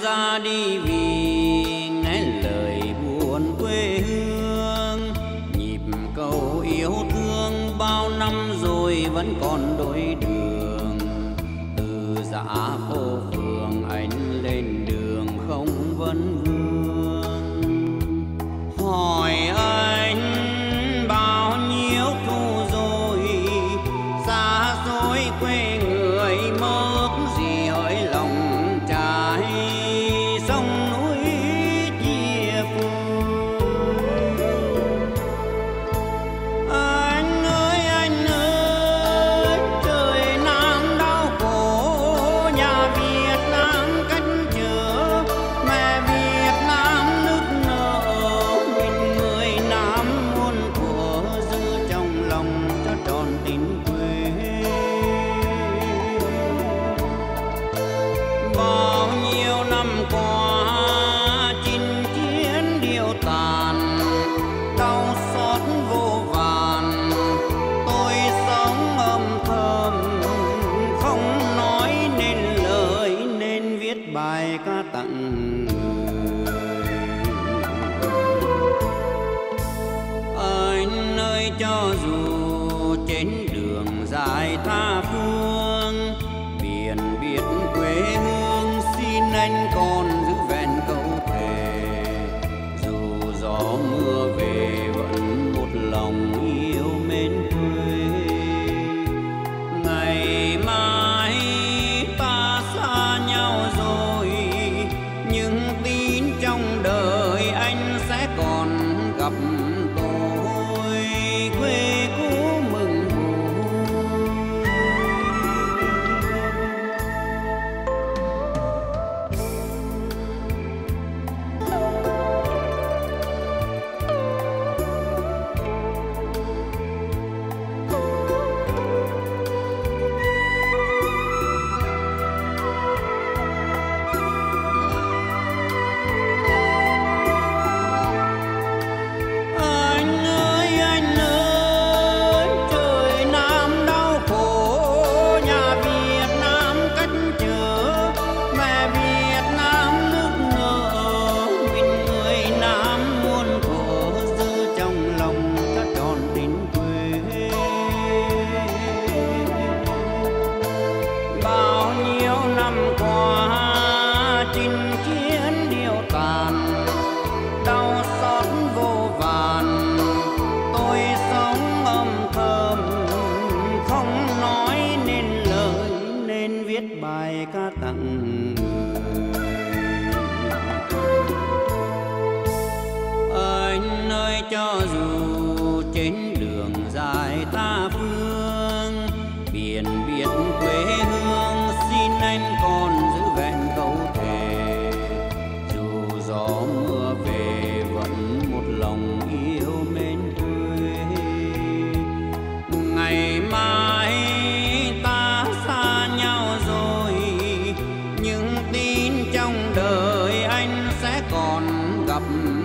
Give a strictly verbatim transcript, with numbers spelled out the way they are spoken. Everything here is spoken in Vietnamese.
ra đi vì nghe lời buồn quê hương. Nhịp cầu yêu thương bao năm rồi vẫn còn đôi đường. Từ dã phố phường anh lên đường không vấn vương. Hỏi anh bao nhiêu thu rồi, xa xôi quê người mơ ước gì hỡi lòng trái sông núi chia phương. Anh ơi anh ơi trời Nam đau khổ, nhà Việt Nam cách trở, mẹ Việt Nam nức nở, mình người Nam muôn thuở giữ trong lòng cho tròn tình quê. Bao nhiêu năm qua chinh chiến điêu tàn, đau xót vô vàn, tôi sống âm thầm không nói nên lời, nên viết bài ca tặng người. Anh ơi cho dù trên đường dài tha phương, biển biệt quê hương xin anh còn giữ vẹn câu thề. Dù gió mưa về vẫn một lòng yêu mến quê. Ngày mai ta xa nhau rồi, nhưng tin trong đời anh sẽ còn gặp tôi. Quê cũ mừng vui. Anh ơi anh ơi trời Nam đau khổ, nhà Việt Nam cách trở, mẹ Việt Nam nức nở, mình người Nam muôn thuở giữ trong lòng cho tròn tình quê. Bao nhiêu năm qua chinh chiến điêu tàn, đau xót vô vàn, tôi sống âm thầm không nói nên lời, nên viết bài ca tặng người. Anh ơi cho dù trên đường dài tha phương, biển biệt quê hương xin anh còn giữ vẹn câu thề. Dù gió mưa về vẫn một lòng yêu mến quê. Ngày mai ta xa nhau rồi, nhưng tin trong đời anh sẽ còn gặp